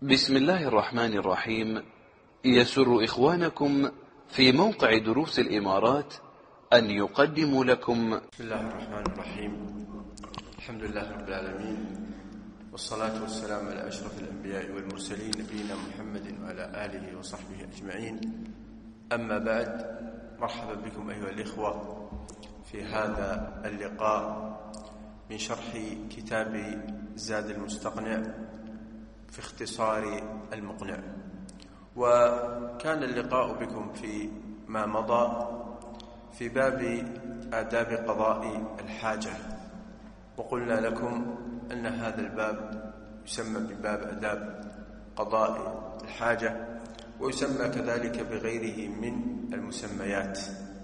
بسم الله الرحمن الرحيم. يسر إخوانكم في موقع دروس الإمارات أن يقدموا لكم بسم الله الرحمن الرحيم. الحمد لله رب العالمين، والصلاة والسلام على أشرف الأنبياء والمرسلين نبينا محمد وعلى آله وصحبه أجمعين. أما بعد، مرحبا بكم أيها الإخوة في هذا اللقاء من شرح كتاب زاد المستقنع في اختصار المقنع. وكان اللقاء بكم في ما مضى في باب آداب قضاء الحاجة، وقلنا لكم أن هذا الباب يسمى بباب آداب قضاء الحاجة، ويسمى كذلك بغيره من المسميات.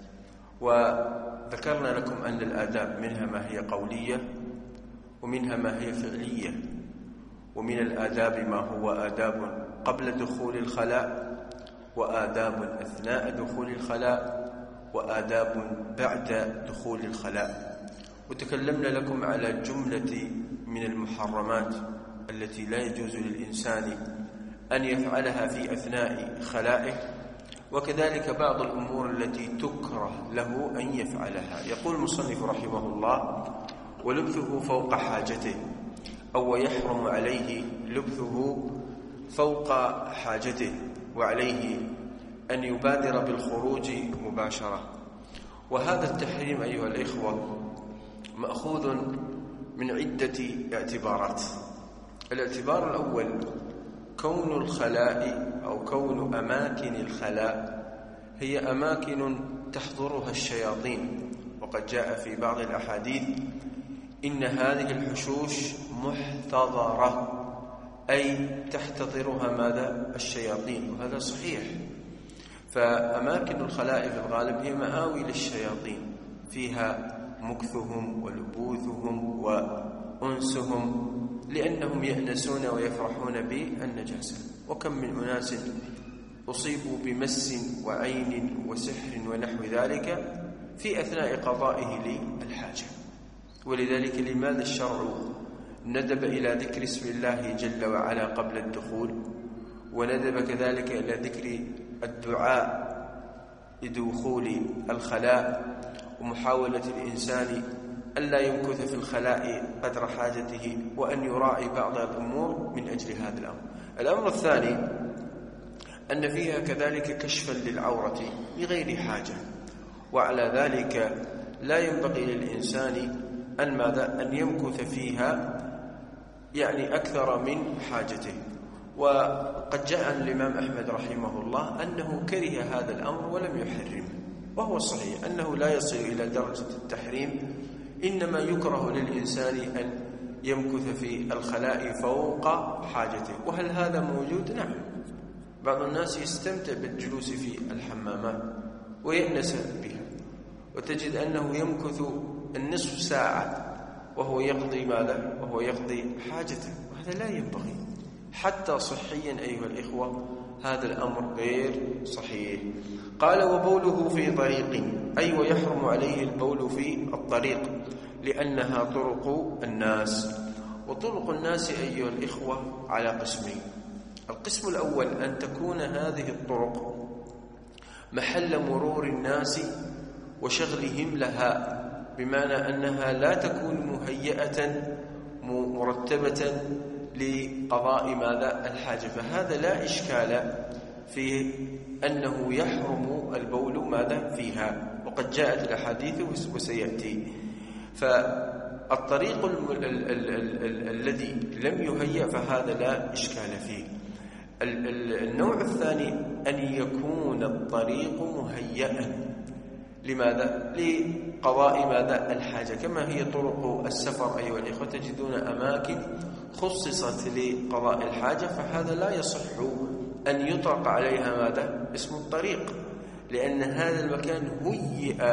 وذكرنا لكم أن الآداب منها ما هي قولية ومنها ما هي فعلية، ومن الآداب ما هو آداب قبل دخول الخلاء، وآداب أثناء دخول الخلاء، وآداب بعد دخول الخلاء. وتكلمنا لكم على جملة من المحرمات التي لا يجوز للإنسان أن يفعلها في أثناء خلائه، وكذلك بعض الأمور التي تكره له أن يفعلها. يقول المصنف رحمه الله: ولبثه فوق حاجته، أو يحرم عليه لبثه فوق حاجته، وعليه أن يبادر بالخروج مباشرة. وهذا التحريم أيها الإخوة مأخوذ من عدة اعتبارات. الاعتبار الأول كون الخلاء أو كون أماكن الخلاء هي أماكن تحضرها الشياطين، وقد جاء في بعض الأحاديث إن هذه الحشوش محتضرة، أي تحتضرها ماذا؟ الشياطين، وهذا صحيح. فأماكن الخلاء في الغالب هي مآوي للشياطين، فيها مكثهم ولبوثهم وأنسهم، لأنهم يأنسون ويفرحون بالنجاسة. وكم من أناس أصيبوا بمس وعين وسحر ونحو ذلك في أثناء قضائه للحاجة. ولذلك لماذا الشرع ندب إلى ذكر اسم الله جل وعلا قبل الدخول، وندب كذلك إلى ذكر الدعاء لدخول الخلاء، ومحاولة الإنسان ألا يمكث في الخلاء قدر حاجته، وأن يراعي بعض الأمور من أجل هذا الأمر. الأمر الثاني أن فيها كذلك كشفا للعورة بغير حاجة، وعلى ذلك لا ينبغي للإنسان أن يمكث فيها يعني أكثر من حاجته. وقد جاء عن الإمام أحمد رحمه الله أنه كره هذا الأمر ولم يحرمه، وهو الصحيح أنه لا يصل إلى درجة التحريم، إنما يكره للإنسان أن يمكث في الخلاء فوق حاجته. وهل هذا موجود؟ نعم. بعض الناس يستمتع بالجلوس في الحمامات ويأنس بها، وتجد أنه يمكث النصف ساعة وهو يقضي ماذا؟ وهو يقضي حاجته، وهذا لا ينبغي حتى صحيا أيها الإخوة، هذا الأمر غير صحيح. قال: وبوله في طريق، أي ويحرم عليه البول في الطريق، لأنها طرق الناس. وطرق الناس أيها الإخوة على قسمين. القسم الأول أن تكون هذه الطرق محل مرور الناس وشغلهم لها، بمعنى أنها لا تكون مهيئة مرتبة لقضاء ماذا؟ الحاجة. فهذا لا إشكال في أنه يحرم البول ماذا؟ فيها، وقد جاءت الأحاديث وسيأتي. فالطريق الذي لم يهيأ فهذا لا إشكال فيه. النوع الثاني أن يكون الطريق مهيئا لماذا؟ لقضاء ماذا؟ الحاجة، كما هي طرق السفر أيها الإخوة، تجدون أماكن خصصت لقضاء الحاجة، فهذا لا يصح أن يطلق عليها ماذا؟ اسم الطريق، لأن هذا المكان هيئ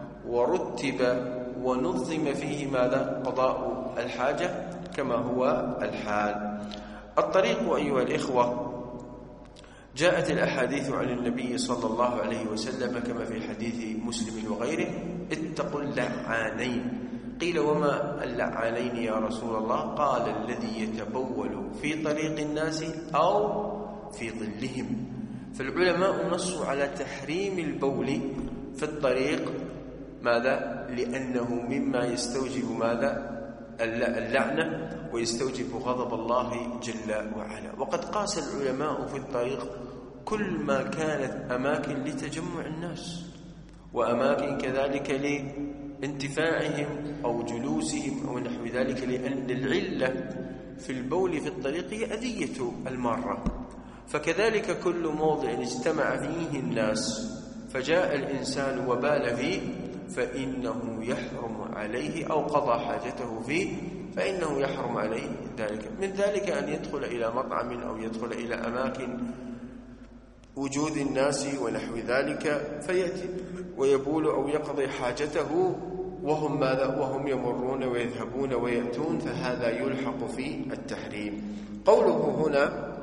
ورتب ونظم فيه ماذا؟ قضاء الحاجة، كما هو الحال. الطريق أيها الإخوة جاءت الأحاديث عن النبي صلى الله عليه وسلم كما في حديث مسلم وغيره: اتقوا اللعانين، قيل وما اللعانين يا رسول الله؟ قال الذي يتبول في طريق الناس أو في ظلهم. فالعلماء نصوا على تحريم البول في الطريق، ماذا؟ لأنه مما يستوجب ماذا؟ اللعنة، ويستوجب غضب الله جل وعلا. وقد قاس العلماء في الطريق كل ما كانت أماكن لتجمع الناس، وأماكن كذلك لانتفاعهم أو جلوسهم أو نحو ذلك، لأن العلة في البول في الطريق هي أذية المارة. فكذلك كل موضع اجتمع فيه الناس فجاء الإنسان وبال فيه فإنه يحرم عليه، أو قضى حاجته فيه فإنه يحرم عليه ذلك. من ذلك أن يدخل إلى مطعم أو يدخل إلى أماكن وجود الناس ونحو ذلك فيأتي ويبول أو يقضي حاجته وهم ماذا؟ وهم يمرون ويذهبون ويأتون، فهذا يلحق في التحريم. قوله هنا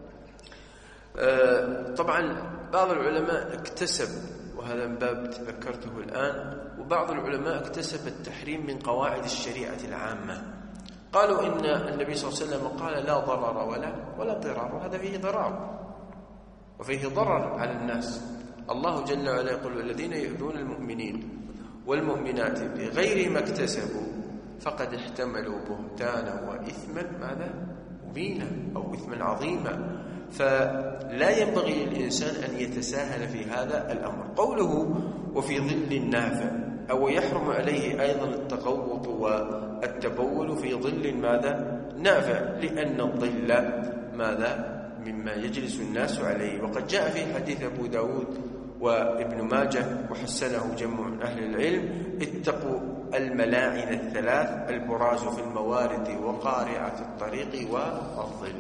طبعا بعض العلماء اكتسب، وهذا من باب تذكرته الآن، وبعض العلماء اكتسب التحريم من قواعد الشريعة العامة. قالوا إن النبي صلى الله عليه وسلم قال لا ضرر ولا ضرار، وهذا فيه ضرار وفيه ضرر على الناس. الله جل وعلا يقول الذين يؤذون المؤمنين والمؤمنات بغير ما اكتسبوا فقد احتملوا بهتانا وإثما ماذا؟ مبينا، أو إثما عظيما. فلا ينبغي للإنسان أن يتساهل في هذا الأمر. قوله وفي ظل نافع، أو يحرم عليه أيضا التغوط والتبول في ظل ماذا؟ نافع، لأن الظل ماذا؟ مما يجلس الناس عليه. وقد جاء في حديث أبو داود وابن ماجه وحسنه جمع من أهل العلم: اتقوا الملاعن الثلاث، البراز في الموارد وقارعة الطريق والظل.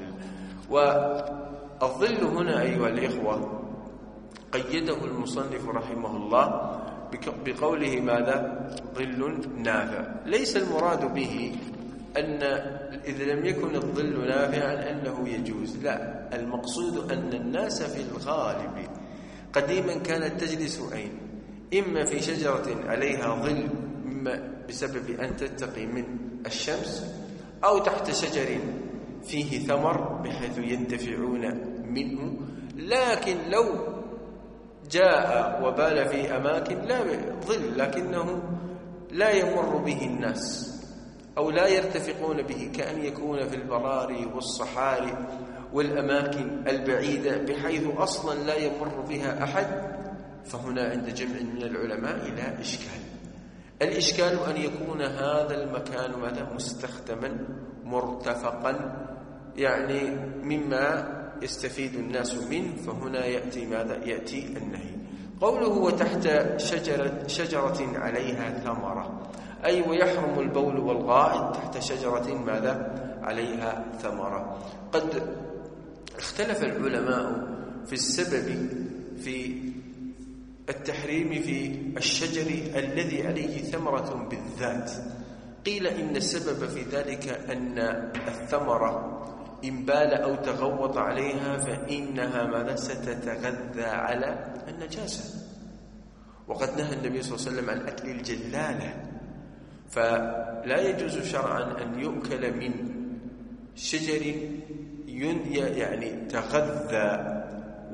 والظل هنا أيها الإخوة قيده المصنف رحمه الله بقوله ماذا؟ ظل نافع. ليس المراد به أن إذا لم يكن الظل نافعا أنه يجوز، لا، المقصود أن الناس في الغالب قديما كانت تجلس أين؟ إما في شجرة عليها ظل بسبب أن تتقي من الشمس، أو تحت شجر فيه ثمر بحيث ينتفعون منه. لكن لو جاء وبال في أماكن لا ظل لكنه لا يمر به الناس أو لا يرتفقون به، كأن يكون في البراري والصحاري والأماكن البعيدة بحيث أصلا لا يمر بها أحد، فهنا عند جمع من العلماء لا إشكال. الإشكال أن يكون هذا المكان ماذا؟ مستخدما مرتفقا، يعني مما يستفيد الناس منه، فهنا يأتي ماذا؟ يأتي النهي. قوله وتحت شجرة عليها ثمرة، أي ويحرم البول والغائط تحت شجرة ماذا؟ عليها ثمرة. قد اختلف العلماء في السبب في التحريم في الشجر الذي عليه ثمرة بالذات. قيل إن السبب في ذلك أن الثمرة إن بال أو تغوط عليها فإنها ماذا؟ ستتغذى على النجاسة، وقد نهى النبي صلى الله عليه وسلم عن أكل الجلالة، فلا يجوز شرعا أن يؤكل من شجر يعني تغذى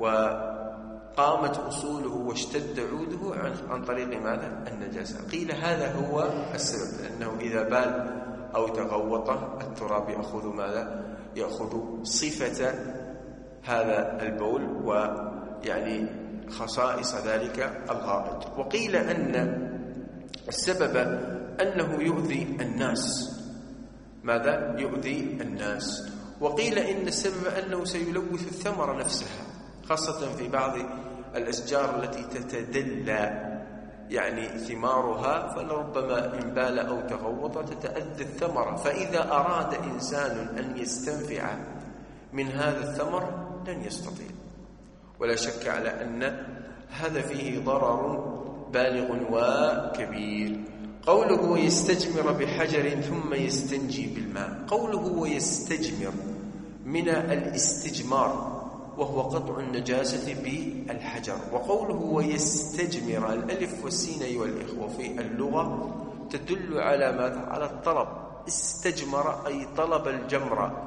وقامت أصوله واشتد عوده عن طريق ماذا؟ النجاسة. قيل هذا هو السبب، لأنه إذا بال أو تغوط التراب يأخذ ماذا؟ يأخذ صفة هذا البول ويعني خصائص ذلك الغائط. وقيل أن السبب أنه يؤذي الناس، ماذا؟ يؤذي الناس. وقيل إن السبب أنه سيلوث الثمرة نفسها، خاصة في بعض الأشجار التي تتدلى يعني ثمارها، فلربما إن بال أو تغوط تتأذى الثمرة، فإذا أراد إنسان أن يستنفع من هذا الثمر لن يستطيع. ولا شك على أن هذا فيه ضرر بالغ وكبير. قوله ويستجمر بحجر ثم يستنجي بالماء، قوله ويستجمر من الاستجمار وهو قطع النجاسة بالحجر. وقوله ويستجمر، الألف والسين أيها الإخوة في اللغة تدل على ماذا؟ على الطلب. استجمر أي طلب الجمر،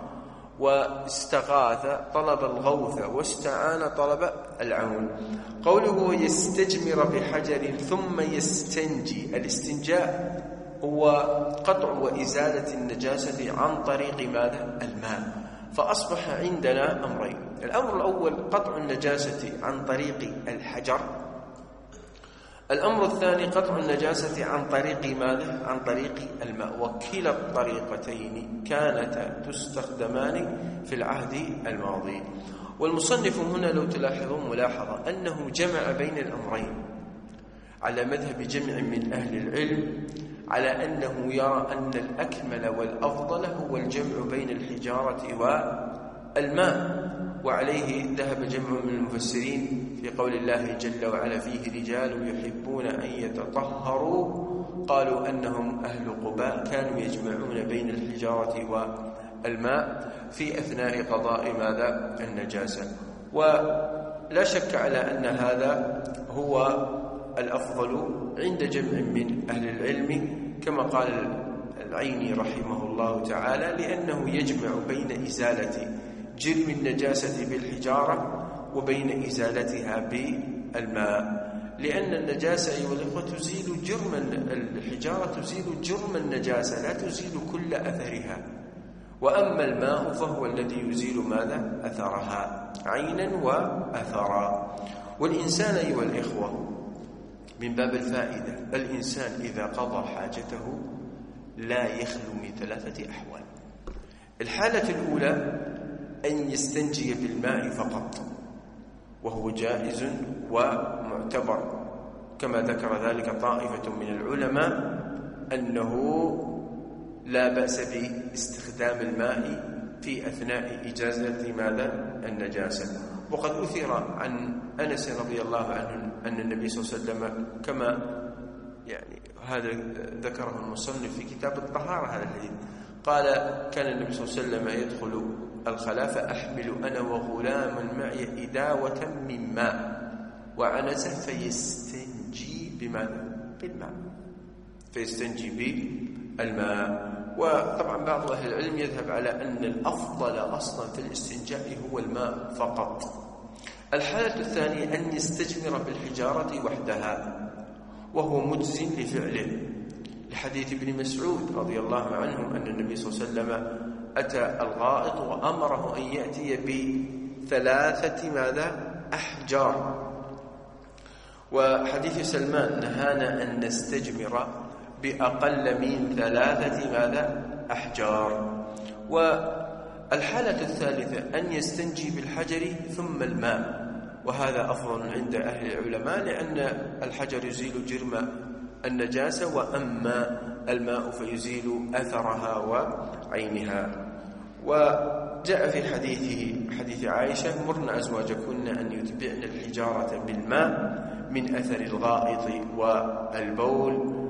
واستغاث طلب الغوث، واستعان طلب العون. قوله يستجمر بحجر ثم يستنجي، الاستنجاء هو قطع وإزالة النجاسة عن طريق ماذا؟ الماء. فأصبح عندنا أمرين: الأمر الأول قطع النجاسة عن طريق الحجر، الأمر الثاني قطع النجاسة عن طريق ماذا؟ عن طريق الماء. وكلا الطريقتين كانتا تستخدمان في العهد الماضي. والمصنف هنا لو تلاحظون ملاحظة أنه جمع بين الأمرين على مذهب جمع من أهل العلم، على أنه يرى أن الأكمل والأفضل هو الجمع بين الحجارة والماء، وعليه ذهب جمع من المفسرين في قول الله جل وعلا: فيه رجال يحبون أن يتطهروا، قالوا أنهم أهل قباء كانوا يجمعون بين الحجارة والماء في أثناء قضاء ماذا؟ النجاسة. ولا شك على أن هذا هو الأفضل عند جمع من أهل العلم، كما قال العيني رحمه الله تعالى: لأنه يجمع بين إزالة جرم النجاسة بالحجارة وبين إزالتها بالماء، لأن النجاسة أيها الأخوة تزيل جرم الحجارة، تزيل جرم النجاسة، لا تزيل كل أثرها. وأما الماء فهو الذي يزيل ماذا؟ أثرها عينا وأثرا. والإنسان أيها الإخوة من باب الفائدة، الإنسان إذا قضى حاجته لا يخلو من 3 أحوال. الحالة الأولى أن يستنجي بالماء فقط، وهو جائز ومعتبر، كما ذكر ذلك طائفة من العلماء أنه لا بأس باستخدام الماء في أثناء إجازة ماذا؟ النجاسة. وقد أثر عن أنس رضي الله عنه أن النبي صلى الله عليه وسلم، كما يعني هذا ذكره المصنف في كتاب الطهارة هذا الحديث، قال: كان النبي صلى الله عليه وسلم يدخل الخلاء فأحمل أنا وغلام معي إداوة من ماء وعنزه فيستنجي بماذا؟ بالماء، فيستنجي بالماء. وطبعا بعض أهل العلم يذهب على أن الأفضل أصلا في الاستنجاء هو الماء فقط. الحالة الثانية أن يستجمر بالحجارة وحدها، وهو مجز لفعله، لحديث ابن مسعود رضي الله عنه أن النبي صلى الله عليه وسلم أتى الغائط وأمره أن يأتي ب3 ماذا؟ أحجار. وحديث سلمان نهانا أن نستجمر بأقل من 3 ماذا؟ أحجار. والحالة الثالثة أن يستنجي بالحجر ثم الماء، وهذا أفضل عند أهل العلماء، لأن الحجر يزيل جرم النجاسة، وأما الماء فيزيل أثرها وعينها. وجاء في حديث عائشة: مرن أزواجكن أن يتبعن الحجارة بالماء من أثر الغائط والبول،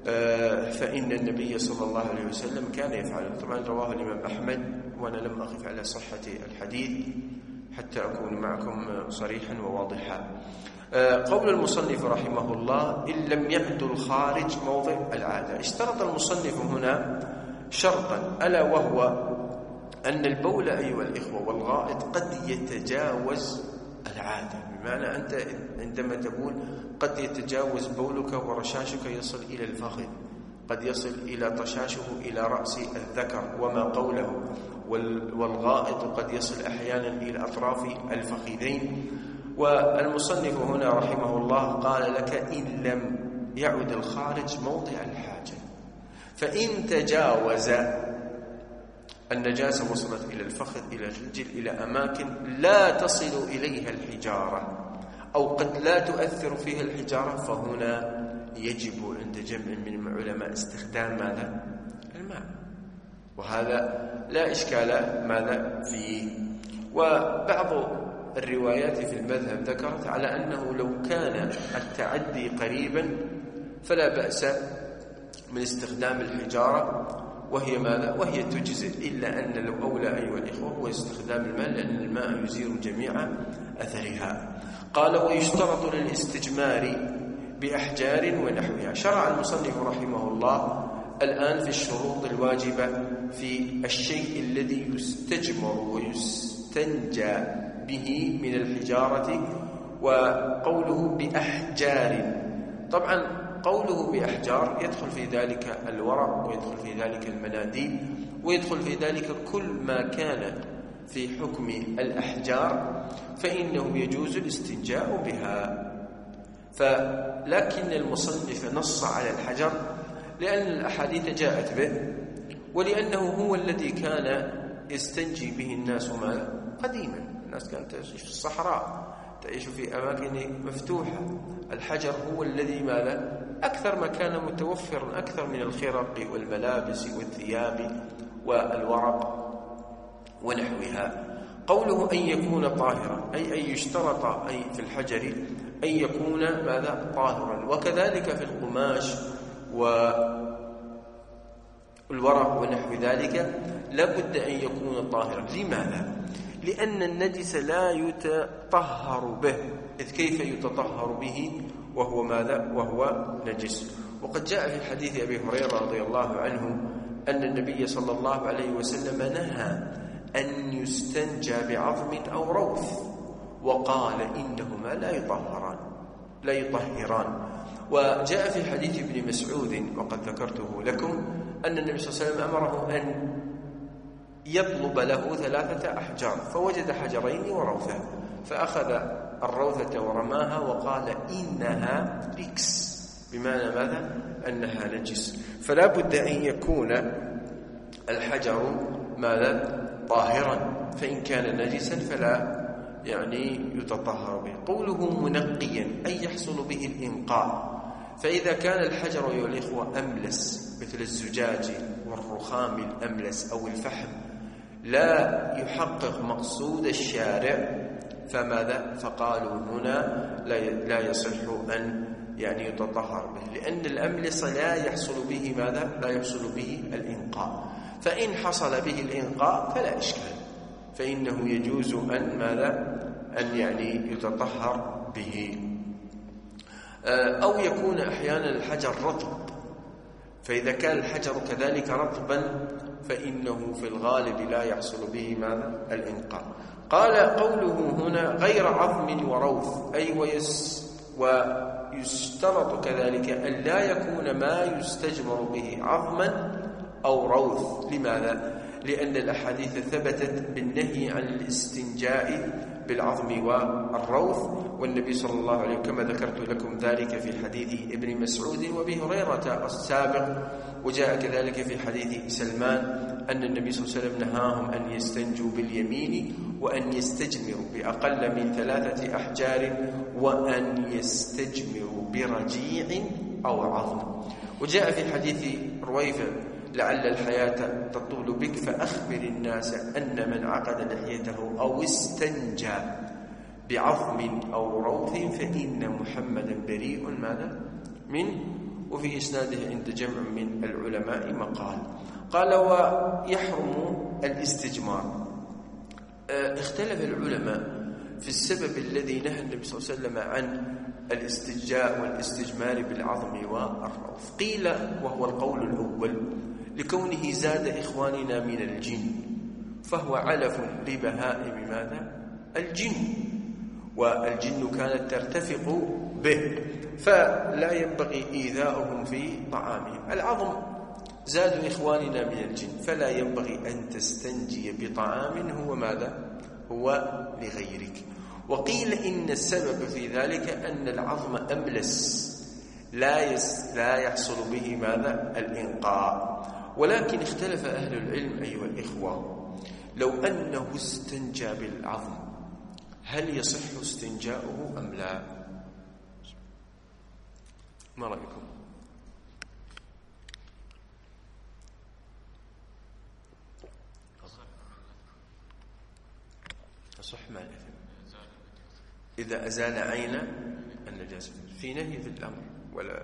فإن النبي صلى الله عليه وسلم كان يفعله. طبعا رواه الإمام أحمد، وأنا لم أقف على صحة الحديث حتى أكون معكم صريحا وواضحا. قول المصنف رحمه الله: إن لم يعد الخارج موضع العادة. اشترط المصنف هنا شرطا، ألا وهو أن البول أيها الإخوة والغائط قد يتجاوز العادة، بمعنى أنت عندما تبول قد يتجاوز بولك ورشاشك يصل إلى الفخذ، قد يصل إلى طشاشه إلى رأس الذكر وما قوله، والغائط قد يصل أحيانا إلى أطراف الفخذين. والمصنف هنا رحمه الله قال لك: إن لم يعد الخارج موضع الحاجة، فإن تجاوز النجاسة وصلت إلى الفخذ إلى الرجل إلى أماكن لا تصل إليها الحجارة أو قد لا تؤثر فيها الحجارة، فهنا يجب عند جمع من العلماء استخدام ماذا؟ الماء، وهذا لا إشكال ماذا فيه. وبعض الروايات في المذهب ذكرت على أنه لو كان التعدي قريبا فلا بأس من استخدام الحجارة، وهي ماذا؟ وهي تجزئ، إلا أن لو أولى أيها الإخوة هو استخدام الماء، لأن الماء يزيل جميع أثرها. قال: ويشترط للاستجمار بأحجار ونحوها. شرع المصنف رحمه الله الآن في الشروط الواجبة في الشيء الذي يستجمر ويستنجى به من الحجارة، وقوله بأحجار. طبعا قوله بأحجار يدخل في ذلك الورق، ويدخل في ذلك المناديل، ويدخل في ذلك كل ما كان في حكم الأحجار فإنه يجوز الاستنجاء بها. لكن المصنف نص على الحجر لأن الأحاديث جاءت به، ولأنه هو الذي كان يستنجي به الناس قديما. الناس كانت تعيش في الصحراء، تعيش في أماكن مفتوحة. الحجر هو الذي أكثر ما كان متوفرا أكثر من الخرق والملابس والثياب والورق ونحوها. قوله أن يكون طاهرا أي أن يشترط أي في الحجر أن يكون طاهرا، وكذلك في القماش والورق ونحو ذلك لابد أن يكون طاهرا. لماذا؟ لأن النجس لا يتطهر به، إذ كيف يتطهر به وهو نجس؟ وقد جاء في حديث أبي هريرة رضي الله عنه أن النبي صلى الله عليه وسلم نهى أن يستنجى بعظم أو روث، وقال إنهما لا يطهران. وجاء في حديث ابن مسعود وقد ذكرته لكم أن النبي صلى الله عليه وسلم أمره أن يطلب له 3 أحجار، فوجد حجرين وروثا، فأخذ الروثة ورماها وقال إنها ركس، بمعنى أنها نجس. فلا بد أن يكون الحجر طاهرا، فإن كان نجسا فلا يتطهر به. قوله منقيا أي يحصل به الإنقاء، فإذا كان الحجر أيها الإخوة أملس مثل الزجاج والرخام الأملس أو الفحم لا يحقق مقصود الشارع فقالوا هنا لا يصح أن يتطهر به، لأن الأملس لا يحصل به الإنقاء. فإن حصل به الإنقاء فلا إشكال، فإنه يجوز أن يتطهر به. أو يكون أحيانا الحجر رطب، فإذا كان الحجر كذلك رطبا فإنه في الغالب لا يحصل به الإنقاء. قال قوله هنا غير عظم وروث أي ويشترط كذلك أن لا يكون ما يستجمر به عظما أو روث. لماذا؟ لأن الأحاديث ثبتت بالنهي عن الاستنجاء بالعظم والروث، والنبي صلى الله عليه وسلم كما ذكرت لكم ذلك في حديث ابن مسعود وابي هريرة السابق، وجاء كذلك في حديث سلمان أن النبي صلى الله عليه وسلم نهاهم أن يستنجوا باليمين وأن يستجمروا بأقل من 3 أحجار وأن يستجمروا برجيع أو عظم. وجاء في حديث رويفة لعل الحياة تطول بك فأخبر الناس أن من عقد لحيته أو استنجى بعظم أو روث فإن محمدا بريء منه. وفي إسناده عند جمع من العلماء مقال. قال ويحرم الاستجمار. اختلف العلماء في السبب الذي نهى النبي صلى الله عليه وسلم عن الاستنجاء والاستجمار بالعظم والروث. قيل وهو القول الأول لكونه زاد إخواننا من الجن، فهو علف لبهائم الجن، والجن كانت ترتفق به، فلا ينبغي إيذاؤهم في طعامهم. العظم زاد إخواننا من الجن، فلا ينبغي أن تستنجي بطعام هو لغيرك. وقيل إن السبب في ذلك أن العظم أملس لا يحصل به الإنقاء. ولكن اختلف أهل العلم أيها الإخوة، لو أنه استنجى بالعظم هل يصح استنجاؤه أم لا؟ ما رأيكم؟ يصح مع الإثم إذا أزال عين النجاسة. في نهي في الأمر ولا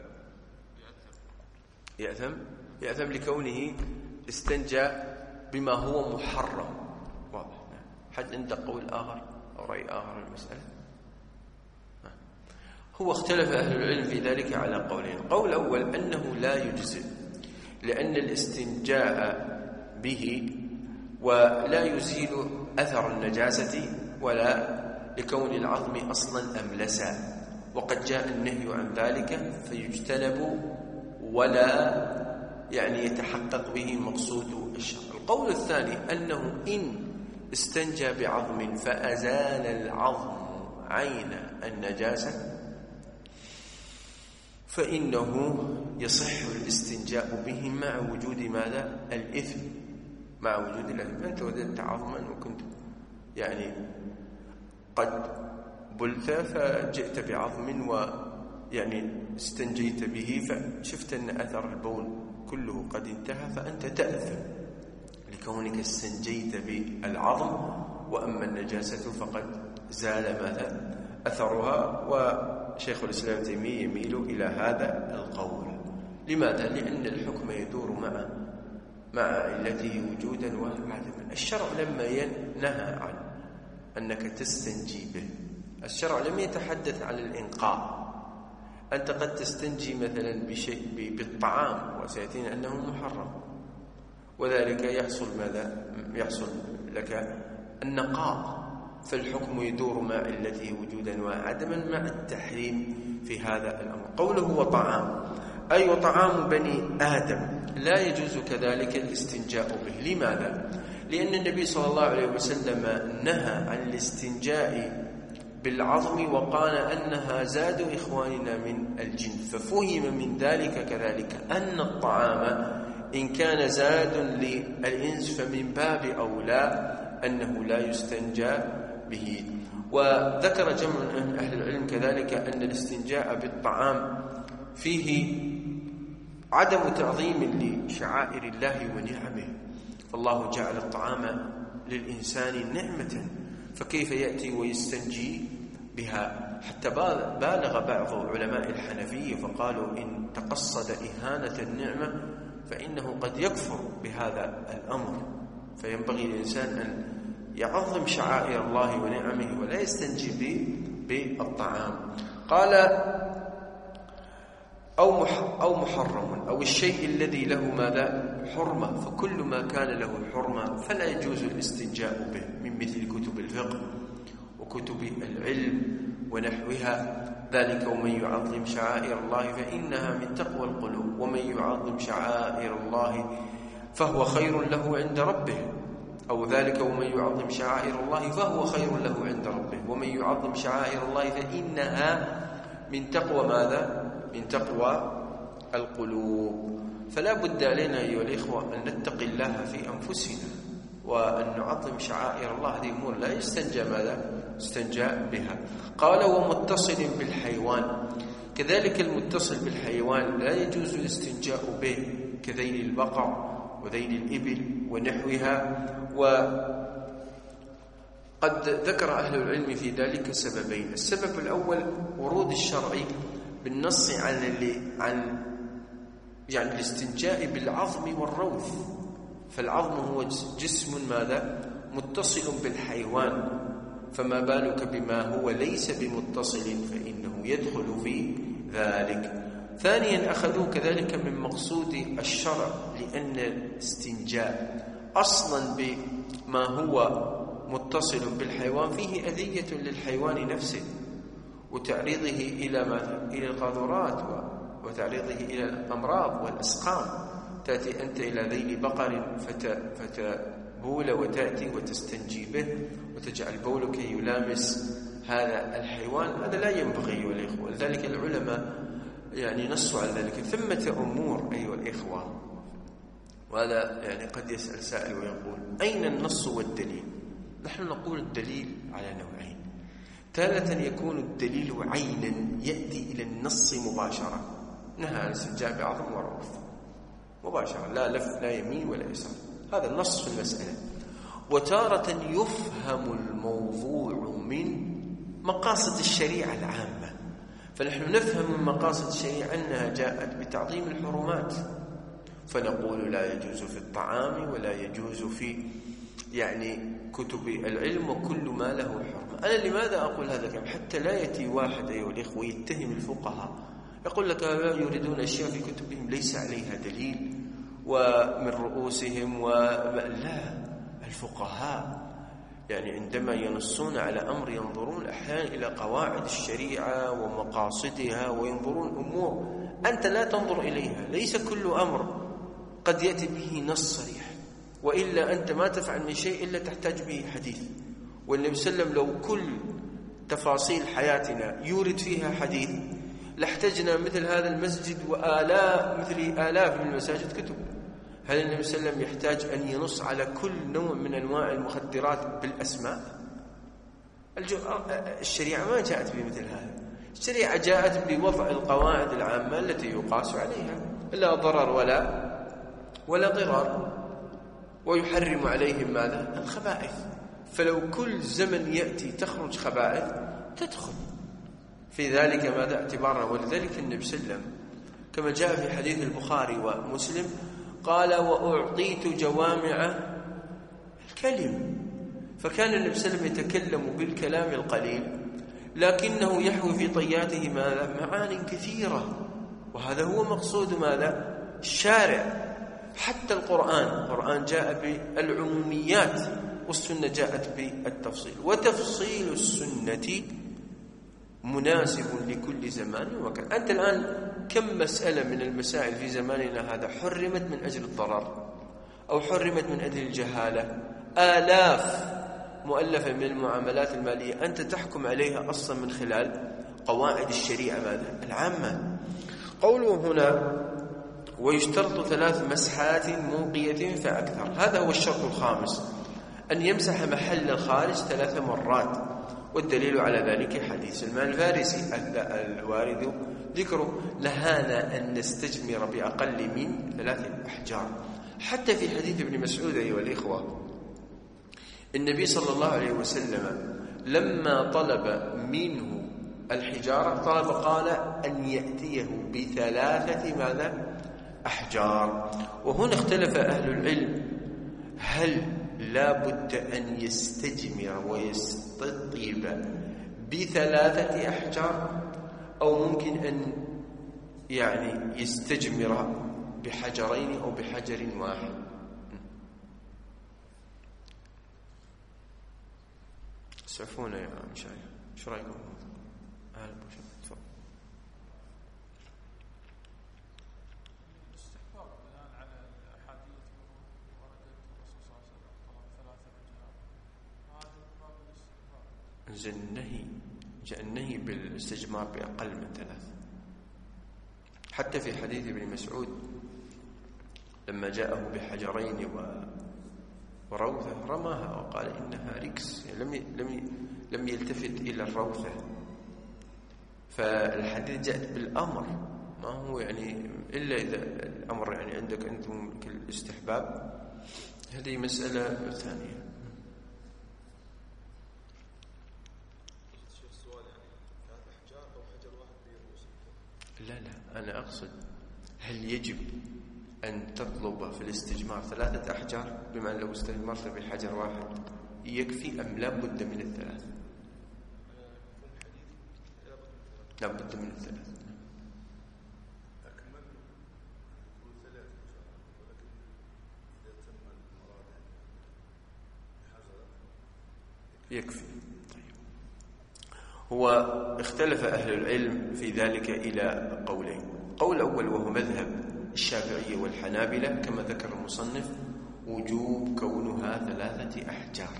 يأثم لكونه استنجى بما هو محرم. واضح. حد عندك قول آخر أو رأي آخر المسألة؟ هو اختلف أهل العلم في ذلك على قولين. قول أول أنه لا يجزئ، لأن الاستنجاء به ولا يزيل أثر النجاسة ولا لكون العظم أصلا أملسا، وقد جاء النهي عن ذلك فيجتنب ولا يتحقق به مقصود الشرع. القول الثاني أنه إن استنجى بعظم فأزال العظم عين النجاسة فإنه يصح الاستنجاء به مع وجود ماذا؟ الإثم، مع وجود الإثم. أنت وجدت عظما وكنت قد بلت فجئت بعظم استنجيت به فشفت أن أثر البول كله قد انتهى، فأنت تأثم لكونك استنجيت بالعظم، وأما النجاسة فقد زال ماذا؟ أثرها. وشيخ الإسلام ابن تيمية يميل إلى هذا القول. لماذا؟ لأن الحكم يدور مع علته وجودا وعدما. الشرع لما نهى عن أنك تستنجي به، الشرع لم يتحدث عن الإنقاء. أنت قد تستنجي مثلا بشيء بالطعام، وسيأتينا أنه محرم، وذلك يحصل ماذا؟ يحصل لك النقاء. فالحكم يدور مع علته وجودا وعدما مع التحريم في هذا الأمر. قوله وطعام، أي وطعام بني آدم لا يجوز كذلك الاستنجاء به. لماذا؟ لأن النبي صلى الله عليه وسلم نهى عن الاستنجاء بالعظم وقال أنها زاد إخواننا من الجن، ففهم من ذلك كذلك أن الطعام إن كان زاد للإنس فمن باب أولى أنه لا يستنجى به. وذكر جمع من أهل العلم كذلك أن الاستنجاء بالطعام فيه عدم تعظيم لشعائر الله ونعمه، فالله جعل الطعام للإنسان نعمة، فكيف يأتي ويستنجي بها؟ حتى بالغ بعض علماء الحنفية فقالوا إن تقصد إهانة النعمة فإنه قد يكفر بهذا الأمر، فينبغي للإنسان أن يعظم شعائر الله ونعمه ولا يستنجي بالطعام. قال أو محرم، أو الشيء الذي له ماذا؟ حرمة، فكل ما كان له حرمة فلا يجوز الاستنجاء به، من مثل كتب الفقه وكتب العلم ونحوها. ذلك ومن يعظم شعائر الله فإنها من تقوى القلوب، ومن يعظم شعائر الله فهو خير له عند ربه، أو ذلك ومن يعظم شعائر الله فهو خير له عند ربه، ومن يعظم شعائر الله فإنها من تقوى ماذا؟ من تقوى القلوب. فلا بد علينا أيها الإخوة أن نتقي الله في أنفسنا وأن نعظم شعائر الله. هذه أمور لا يستنجى ماذا؟ يستنجى بها. قال ومتصل بالحيوان، كذلك المتصل بالحيوان لا يجوز الاستنجاء به، كذيل البقر وذيل الإبل ونحوها. وقد ذكر أهل العلم في ذلك سببين. السبب الأول ورود الشرع بالنص عن الاستنجاء بالعظم والروث، فالعظم هو جسم ماذا؟ متصل بالحيوان، فما بالك بما هو ليس بمتصل فإنه يدخل في ذلك. ثانيا أخذوه كذلك من مقصود الشرع، لأن الاستنجاء أصلا بما هو متصل بالحيوان فيه أذية للحيوان نفسه، وتعريضه إلى القاذورات وتعريضه إلى الأمراض والأسقام. تأتي أنت إلى ذيل بقر فتبول وتأتي وتستنجي به وتجعل بولك يلامس هذا الحيوان، هذا لا ينبغي أيها الإخوة. لذلك العلماء نصوا على ذلك. ثمة أمور أيها الإخوة، وهذا قد يسأل سائل ويقول أين النص والدليل؟ نحن نقول الدليل على نوعين. تارة يكون الدليل عينا يأتي إلى النص مباشرة، نهى عن الاستنجاء بعظم وروث مباشرة، لا لف لا يمين ولا يسار، هذا النص في المسألة. وتارة يفهم الموضوع من مقاصد الشريعة العامة، فنحن نفهم من مقاصد الشريعة أنها جاءت بتعظيم الحرمات، فنقول لا يجوز في الطعام ولا يجوز في كتب العلم وكل ما له حرمة. أنا لماذا أقول هذا الكلام؟ حتى لا يأتي واحد أيها الإخوة يتهم الفقهاء يقول لك يريدون أشياء في كتبهم ليس عليها دليل ومن رؤوسهم لا، الفقهاء يعني عندما ينصون على أمر ينظرون أحيانا إلى قواعد الشريعة ومقاصدها، وينظرون أمور أنت لا تنظر إليها. ليس كل أمر قد يأتي به نص صريح، وإلا أنت ما تفعل من شيء إلا تحتاج به حديث. والنبي صلى الله عليه وسلم لو كل تفاصيل حياتنا يورد فيها حديث لاحتجنا مثل هذا المسجد آلاف من المساجد كتب. هل النبي صلى الله عليه وسلم يحتاج أن ينص على كل نوع من أنواع المخدرات بالأسماء؟ الشريعة ما جاءت بمثل هذا. الشريعة جاءت بوضع القواعد العامة التي يقاس عليها، لا ضرر ولا ضرار، ويحرم عليهم ماذا؟ الخبائث. فلو كل زمن يأتي تخرج خبائث تدخل في ذلك ماذا؟ اعتبارنا. ولذلك النبي صلى الله عليه وسلم كما جاء في حديث البخاري ومسلم قال: وأعطيت جوامع الكلم. فكان النبي صلى الله عليه وسلم يتكلم بالكلام القليل لكنه يحوي في طياته ماذا؟ معاني كثيرة. وهذا هو مقصود ماذا؟ الشارع. حتى القرآن جاء بالعموميات والسنة جاءت بالتفصيل، وتفصيل السنة مناسب لكل زمان ومكان. أنت الآن كم مسألة من المسائل في زماننا هذا حرمت من أجل الضرر أو حرمت من أجل الجهالة؟ آلاف مؤلفة من المعاملات المالية أنت تحكم عليها أصلا من خلال قواعد الشريعة ماذا؟ العامة. قوله هنا: ويشترط 3 مسحات موقية فأكثر. هذا هو الشرط الخامس، أن يمسح محل الخارج 3 مرات. والدليل على ذلك حديث سلمان الفارسي الوارد ذكره: نهانا أن نستجمر بأقل من 3 أحجار. حتى في حديث ابن مسعود أيها الإخوة، النبي صلى الله عليه وسلم لما طلب منه الحجارة قال أن يأتيه ب3 ماذا؟ أحجار. وهنا اختلف أهل العلم، هل لا بد أن يستجمر ويستطيب ب3 أحجار، أو ممكن أن يعني يستجمر بحجرين أو بحجر واحد؟ اسعفونا يا مشايخ، شو رأيكم؟ أهلا وسهلا. جاء النهي بالاستجمار بأقل من 3. حتى في حديث ابن مسعود لما جاءه بحجرين وروثة رماها وقال إنها ركس، لم يلتفت إلى الروثة. فالحديث جاءت بالأمر، ما هو يعني إلا إذا الأمر يعني عندك أنتم كالاستحباب. هذه مسألة ثانية. لا، أنا أقصد هل يجب أن تطلب في الاستجمار 3 أحجار؟ بمعنى لو استجمرت بحجر واحد يكفي أم لا بد من 3؟ لا بد من 3. يكفي. هو اختلف أهل العلم في ذلك إلى قولين. قول أول وهو مذهب الشافعية والحنابلة كما ذكر المصنف، وجوب كونها 3 أحجار.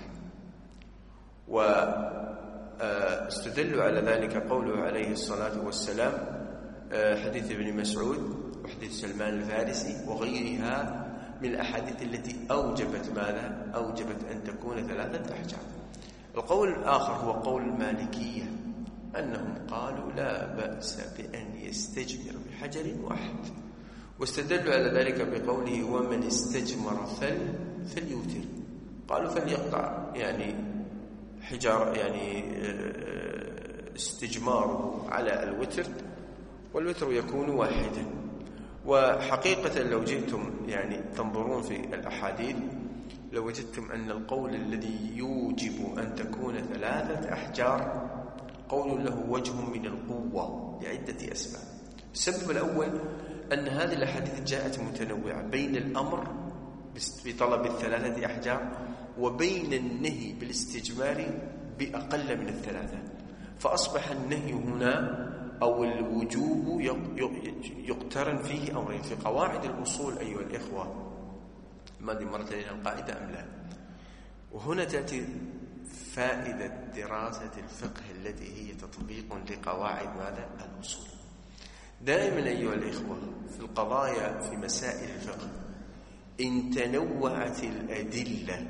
واستدلوا على ذلك قوله عليه الصلاة والسلام حديث ابن مسعود وحديث سلمان الفارسي وغيرها من الأحاديث التي أوجبت ماذا؟ أوجبت أن تكون 3 أحجار. القول الآخر هو قول المالكية، أنهم قالوا لا بأس بأن يستجمر بحجر واحد، واستدلوا على ذلك بقوله: ومن استجمر فليوتر. قالوا فليقطع يعني حجار، يعني استجماره على الوتر، والوتر يكون واحدا. وحقيقة لو جئتم يعني تنظرون في الأحاديث لوجدتم أن القول الذي يوجب أن تكون 3 أحجار قول له وجه من القوة لعدة أسباب. السبب الأول أن هذه الأحاديث جاءت متنوعة بين الأمر بطلب 3 أحجار وبين النهي بالاستجمار بأقل من 3، فأصبح النهي هنا أو الوجوب يقترن فيه أمرين. في قواعد الأصول أيها الإخوة، ما دي مرت لنا القاعدة أم لا؟ وهنا تأتي فائدة دراسة الفقه التي هي تطبيق لقواعد ماذا؟ الأصول. دائما أيها الإخوة في القضايا في مسائل الفقه إن تنوعت الأدلة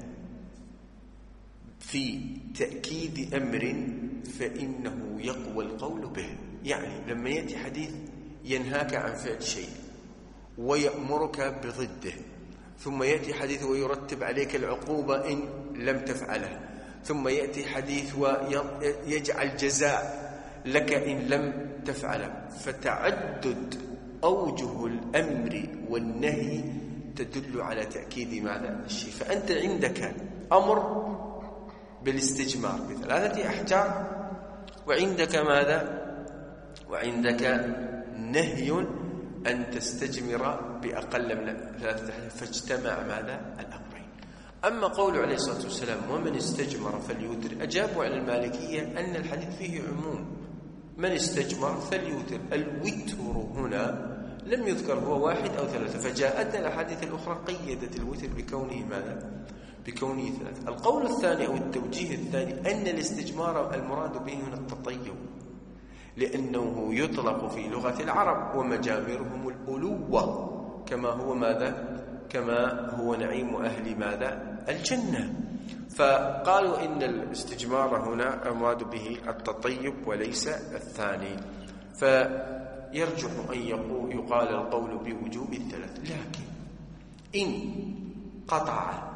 في تأكيد أمر فإنه يقوى القول به. يعني لما يأتي حديث ينهاك عن فعل شيء ويأمرك بضده، ثم يأتي حديث ويرتب عليك العقوبة إن لم تفعله، ثم يأتي حديث ويجعل جزاء لك إن لم تفعله، فتعدد أوجه الأمر والنهي تدل على تأكيد ماذا؟ الشيء. فأنت عندك أمر بالاستجمار ب3 أحجار، وعندك ماذا؟ وعندك نهي أن تستجمر بأقل من 3 أحجار، فاجتمع ماذا؟ الأمرين. أما قول عليه الصلاة والسلام ومن استجمر فليوتر، أجابوا على المالكية أن الحديث فيه عموم، من استجمر فليوتر. الوتر هنا لم يذكر هو 1 أو 3، فجاءتنا الأحاديث الأخرى قيدت الوتر بكونه ماذا؟ بكونه 3. القول الثاني أو التوجيه الثاني أن الاستجمار المراد به هنا التطيب، لأنه يطلق في لغة العرب ومجامرهم الألوة كما هو ماذا؟ كما هو نعيم أهل ماذا؟ الجنة. فقالوا إن الاستجمار هنا المراد به التطيب وليس الثاني، فيرجح أن يقال القول بوجوب 3. لكن إن قطع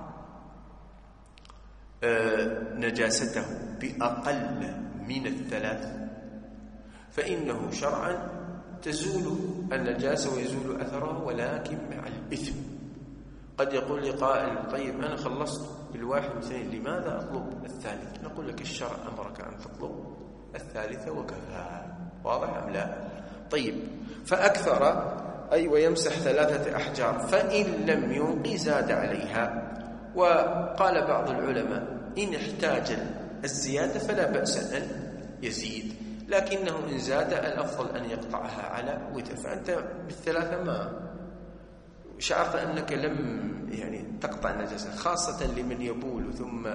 نجاسته بأقل من 3 فإنه شرعا تزول النجاسة ويزول أثره، ولكن مع الإثم. قد يقول لي قائل طيب أنا خلصت بالواحد والثاني، لماذا أطلب الثالث؟ نقول لك الشرع أمرك أن تطلب الثالثة وكفى. واضح أم لا؟ طيب، فأكثر أي ويمسح 3 أحجار، فإن لم ينقي زاد عليها. وقال بعض العلماء إن احتاج الزيادة فلا بأس أن يزيد، لكنه إن زاد الأفضل أن يقطعها على وتر. فأنت بال3 ما شعرت أنك لم تقطع النجاسة، خاصة لمن يبول ثم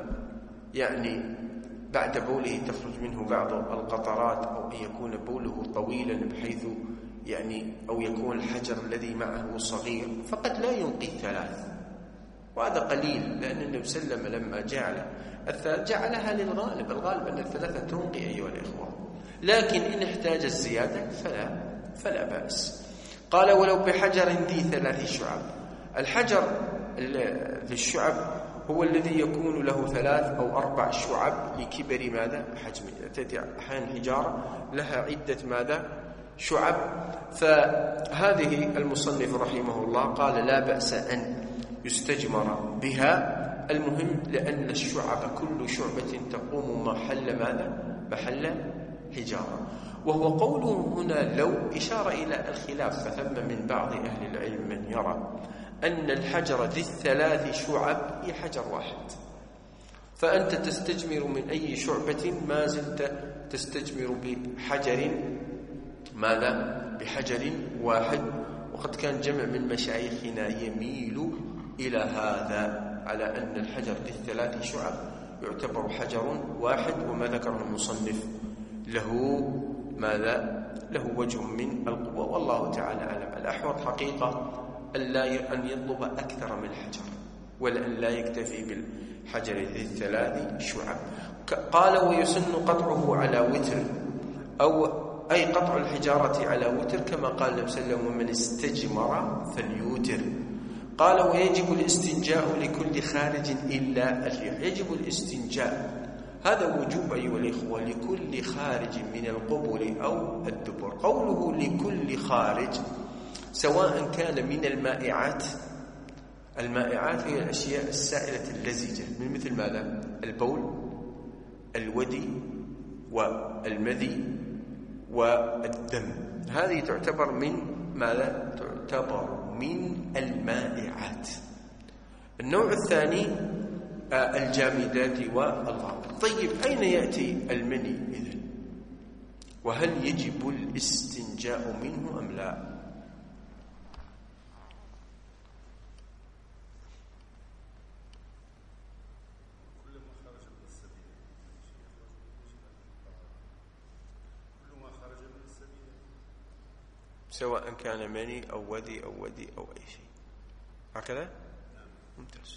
بعد بوله تخرج منه بعض القطرات، أو أن يكون بوله طويلا بحيث أو يكون الحجر الذي معه صغير، فقد لا ينقي 3، وهذا قليل، لأن النبي صلى الله عليه وسلم لما جعلها للغالب. الغالب أن 3 تنقي أيها الإخوة، لكن إن احتاج الزيادة فلا بأس. قال ولو بحجر ذي 3 شعب. الحجر ذي الشعب هو الذي يكون له 3 أو 4 شعب لكبر ماذا؟ حجمه. تأتي أحيانا حجارة لها عدة ماذا؟ شعب. فهذه المصنف رحمه الله قال لا بأس أن يستجمر بها. المهم لأن الشعب كل شعبة تقوم محل ماذا؟ محل حجارة. وهو قوله هنا لو إشارة إلى الخلاف، فثم من بعض أهل العلم من يرى أن الحجر ذي 3 شعب هي حجر واحد، فأنت تستجمر من أي شعبة ما زلت تستجمر بحجر ماذا؟ بحجر واحد. وقد كان جمع من مشايخنا يميل إلى هذا، على أن الحجر ذي 3 شعب يعتبر حجر واحد، وما ذكره المصنف له ماذا؟ له وجه من القوة، والله تعالى أعلم. الأحوط حقيقة أن يطلب أكثر من حجر، ولا أن لا يكتفي بالحجر ذي 3 شعب. قال ويسن قطعه على وتر، أي قطع الحجارة على وتر، كما قال النبي صلى الله عليه وسلم ومن استجمر فليوتر. قال ويجب الاستنجاء لكل خارج إلا الريح. يجب الاستنجاء، هذا وجوب أيها الإخوة، لكل خارج من القبل أو الدبر. قوله لكل خارج سواء كان من المائعات المائعات هي الأشياء السائلة اللزجة من مثل ماذا؟ البول، الودي، والمذي، والدم. هذه تعتبر من ماذا؟ تعتبر من المائعات. النوع الثاني الجامدات والغائط. طيب أين يأتي المني إذن؟ وهل يجب الاستنجاء منه أم لا؟ سواء كان مني أو ودي أو ودي أو أي شيء. هكذا؟ ممتاز.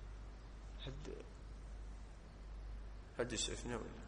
حد يسعفنا ولا؟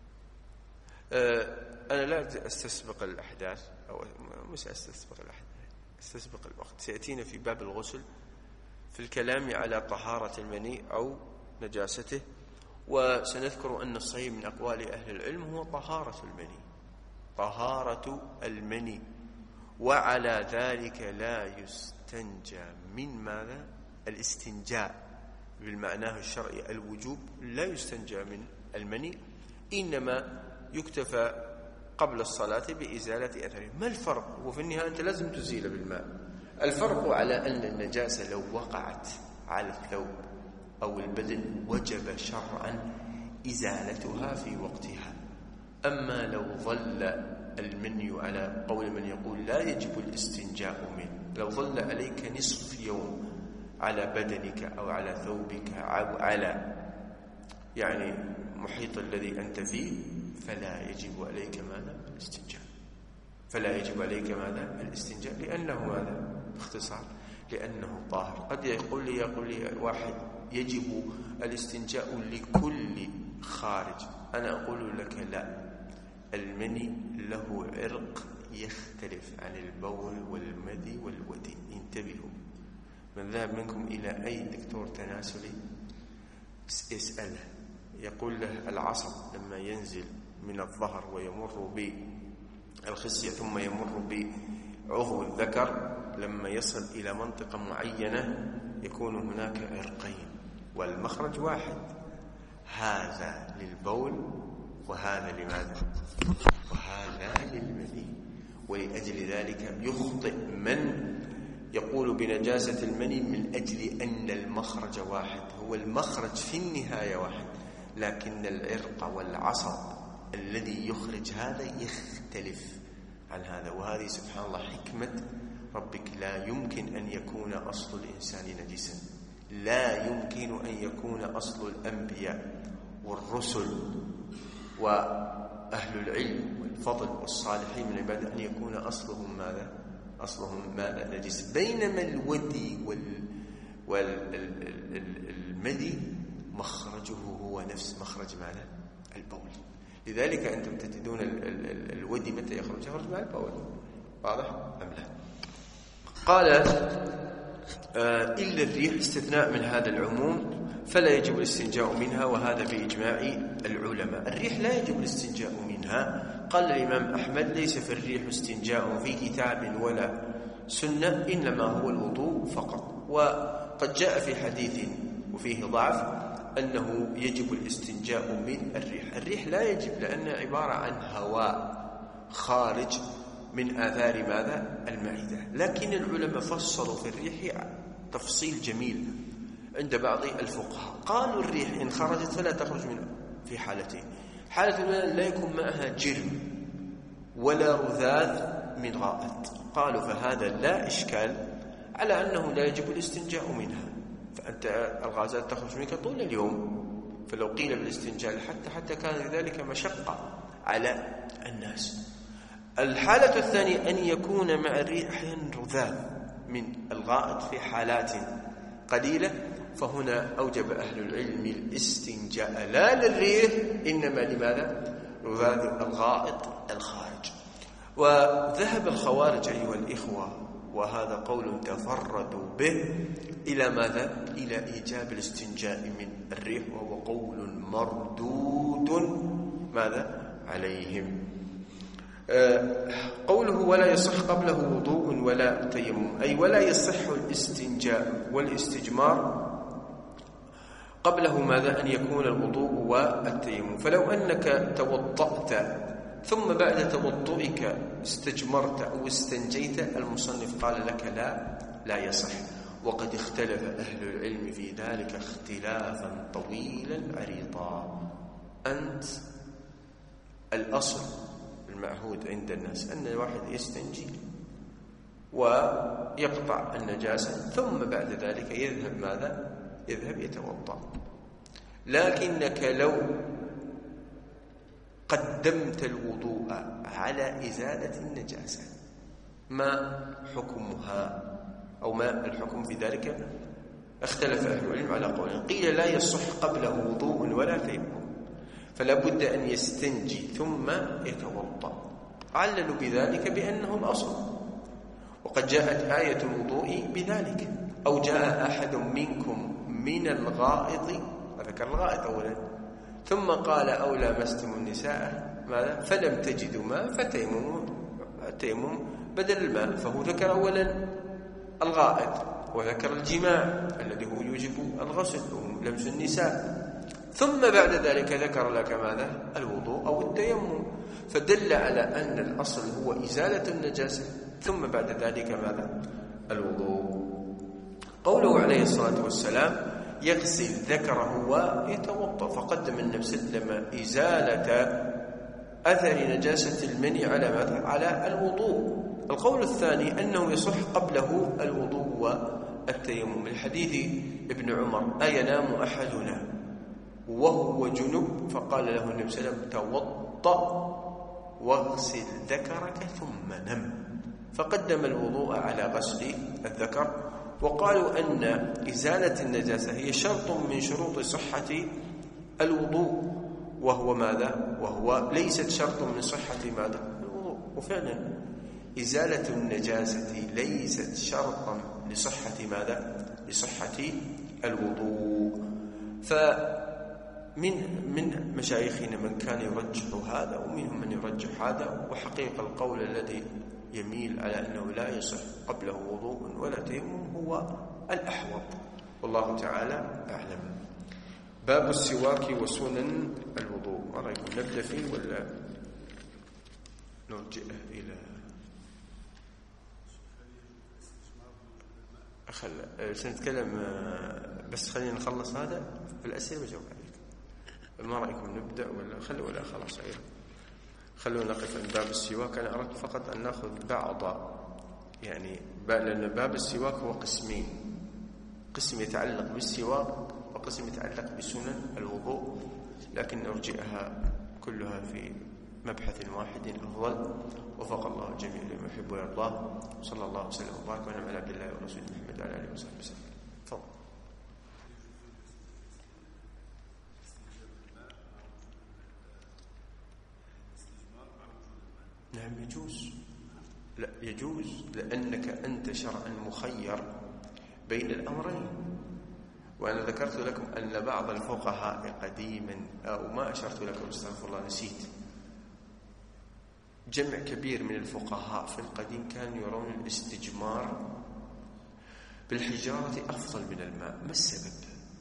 أنا لا أستسبق الأحداث، أو مش أستسبق الأحداث، أستسبق الوقت. سيأتينا في باب الغسل في الكلام على طهارة المني أو نجاسته، وسنذكر أن الصحيح من أقوال أهل العلم هو طهارة المني، طهارة المني. وعلى ذلك لا يستنجى من ماذا؟ الاستنجاء بالمعناه الشرعي الوجوب، لا يستنجى من المني، إنما يكتفى قبل الصلاة بإزالة أثره. ما الفرق؟ وفي النهاية أنت لازم تزيل بالماء. الفرق على أن النجاسة لو وقعت على الثوب أو البدن وجب شرعا إزالتها في وقتها. أما لو ظل المني على قول من يقول لا يجب الاستنجاء منه، لو ظل عليك نصف يوم على بدنك أو على ثوبك أو على يعني محيط الذي أنت فيه، فلا يجب عليك ماذا؟ الاستنجاء. فلا يجب عليك ماذا؟ الاستنجاء، لأنه ماذا؟ باختصار لأنه طاهر. قد يقول لي واحد يجب الاستنجاء لكل خارج. أنا أقول لك لا، المني له عرق يختلف عن البول والمذي والودي. انتبهوا، من ذهب منكم إلى أي دكتور تناسلي اسأله، يقول له العصب لما ينزل من الظهر ويمر بالخصية ثم يمر بعضو الذكر، لما يصل إلى منطقة معينة يكون هناك عرقين والمخرج واحد، هذا للبول وهذا لماذا؟ وهذا للمذي. ولأجل ذلك يخطئ من يقول بنجاسة المني من أجل أن المخرج واحد. هو المخرج في النهاية واحد، لكن العرق والعصب الذي يخرج هذا يختلف عن هذا. وهذه سبحان الله حكمة ربك، لا يمكن أن يكون أصل الإنسان نجسا، لا يمكن أن يكون أصل الأنبياء والرسل وأهل العلم والفضل والصالحين من العباد أن يكون أصلهم ماذا؟ نجس. بينما الودي والمدي مخرجه هو نفس مخرج ماذا؟ البول. لذلك أنتم تجدون الودي متى يخرج مع البول. واضح أم لا؟ قال إلا الريح استثناء من هذا العموم فلا يجب الاستنجاء منها، وهذا بإجماع العلماء. الريح لا يجب الاستنجاء منها. قال الإمام أحمد ليس في الريح استنجاء في كتاب ولا سنة، إنما هو الوضوء فقط. وقد جاء في حديث وفيه ضعف أنه يجب الاستنجاء من الريح. الريح لا يجب، لأنها عبارة عن هواء خارج من آثار ماذا؟ المعدة. لكن العلماء فصلوا في الريح تفصيل جميل عند بعض الفقهاء. قالوا الريح إن خرجت فلا تخرج منها في حالتين: حالة لا يكون معها جرم ولا رذاذ من غائط. قالوا فهذا لا إشكال على أنه لا يجب الاستنجاء منها، فأنت الغازات تخرج منك طول اليوم، فلو قيل بالاستنجاء حتى كان ذلك مشقة على الناس. الحالة الثانية أن يكون مع الريح رذاذ من الغائط في حالات قليلة، فهنا أوجب أهل العلم الاستنجاء لا للريح إنما لماذا؟ رذاذ الغائط الخارج. وذهب الخوارج أيها الإخوة، وهذا قول تفردوا به، إلى ماذا؟ إلى إيجاب الاستنجاء من الريح، وهو قول مردود ماذا؟ عليهم. قوله ولا يصح قبله وضوء ولا تيمم، أي ولا يصح الاستنجاء والاستجمار قبله ماذا؟ أن يكون الوضوء والتيمم. فلو أنك توضأت ثم بعد توضئك استجمرت أو استنجيت، المصنف قال لك لا يصح. وقد اختلف أهل العلم في ذلك اختلافا طويلا عريضا. أنت الأصل المعهود عند الناس أن الواحد يستنجي ويقطع النجاسة ثم بعد ذلك يذهب ماذا؟ يذهب يتوضأ. لكنك لو قدمت الوضوء على إزالة النجاسة ما حكمها أو ما الحكم في ذلك؟ اختلف أهل العلم على قول. قيل لا يصح قبله وضوء ولا تيمم، فلا بد أن يستنجي ثم يتوضأ. عللوا بذلك بأنه الأصل، وقد جاءت آية الوضوء بذلك. أو جاء أحد منكم من الغائط، ذكر الغائط أولا، ثم قال أو لامستم النساء ماذا؟ فلم تجدوا ماء فتيمموا بدل الماء. فهو ذكر أولا الغائط وذكر الجماع الذي هو يوجب الغسل ولمس النساء، ثم بعد ذلك ذكر لك ماذا؟ الوضوء أو التيمم. فدل على أن الأصل هو إزالة النجاسة ثم بعد ذلك ماذا؟ الوضوء. قوله عليه الصلاة والسلام يغسل ذكره ويتوضأ، فقدم النبي صلى الله عليه وسلم إزالة أثر نجاسة المني على ماذا؟ على الوضوء. القول الثاني أنه يصح قبله الوضوء والتيمم، الحديث ابن عمر أينام أحدنا وهو جنب؟ فقال له النبي صلى الله عليه وسلم توضأ واغسل ذكرك ثم نم. فقدم الوضوء على غسل الذكر. وقالوا أن إزالة النجاسة هي شرط من شروط صحة الوضوء، وهو ماذا؟ وهو ليست شرط من صحة ماذا؟ الوضوء. وفعلا إزالة النجاسة ليست شرطا لصحة ماذا؟ لصحة الوضوء. فمن مشايخنا من كان يرجح هذا ومنهم من يرجح هذا، وحقيقة القول الذي يميل على أنه لا يصح قبله وضوء ولا تيمم هو الأحوط، والله تعالى أعلم. باب السواك وسنن الوضوء، ما رأيكم نبدأ فيه ولا نرجئه إلى سنتكلم؟ بس خلينا نخلص هذا في الأسئلة وجاوب عليك. ما رأيكم نبدأ ولا خلاص؟ خلونا نقف عند باب السواك. أنا أردت فقط أن نأخذ بعض لأن باب السواك هو قسمين، قسم يتعلق بالسواك وقسم يتعلق بسنن الوضوء، لكن نرجئها كلها في مبحث واحد أفضل. وفق الله الجميع لما يحب ويرضاه. صلى الله وسلم وبارك ونعم على عبد الله ورسوله محمد وعلى آله وصحبه وسلم. تفضل. نعم يجوز. لا يجوز، لأنك أنت شرعا مخير بين الأمرين. وأنا ذكرت لكم أن بعض الفقهاء قديما، أو ما أشرت لكم استغفر الله نسيت، جمع كبير من الفقهاء في القديم كانوا يرون الاستجمار بالحجارة أفضل من الماء. ما السبب؟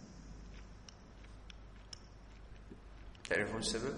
تعرفون السبب؟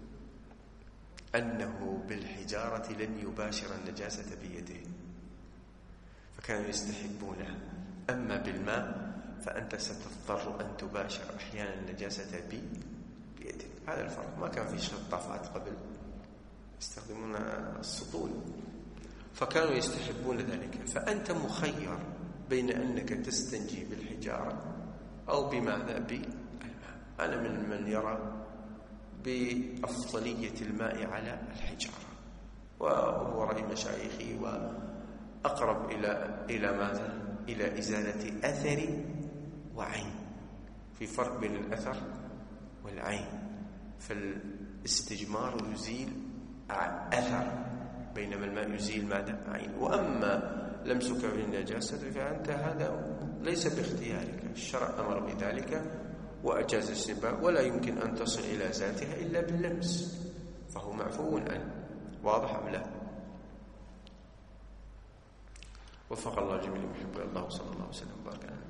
أنه بالحجارة لن يباشر النجاسة بيده، فكانوا يستحبونها. أما بالماء فأنت ستضطر أن تباشر أحيانا النجاسة بيدك. هذا الفرق. ما كان في شطافات قبل، يستخدمون السطول، فكانوا يستحبون ذلك. فأنت مخير بين أنك تستنجي بالحجارة أو بماذا؟ بالماء. أنا من يرى بأفضلية الماء على الحجارة، وهو رأي مشايخي، وأقرب إلى ماذا؟ إلى إزالة أثر وعين. في فرق بين الأثر والعين، فالاستجمار يزيل أثر بينما الماء يزيل ماذا؟ عين. وأما لمسك بالنجاسة فأنت هذا ليس باختيارك، الشرع أمر بذلك وأجاز الاستنباء، ولا يمكن أن تصل إلى ذاتها إلا باللمس، فهو معفو عنه. واضح أم لا؟ وفق الله جميع المحب الله، صلى الله وسلم وبارك على